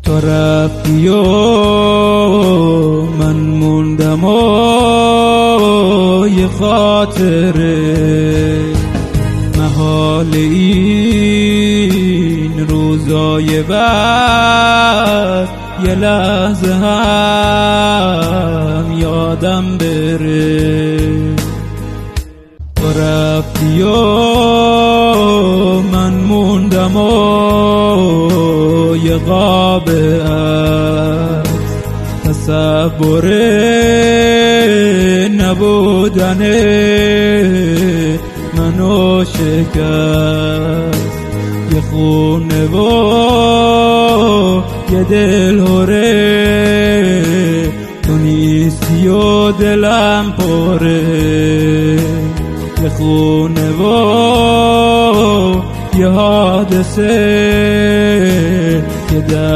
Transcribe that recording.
تو رفتی و من موندم و یه خاطره محال این روزای بعد یه لحظه هم یادم بره. تو رفتی و من موندم و یه غابه از تصور نبودن منو شکست یه خونه و یه دل هره تو نیستی و دلم پره یه خونه و یه حادثه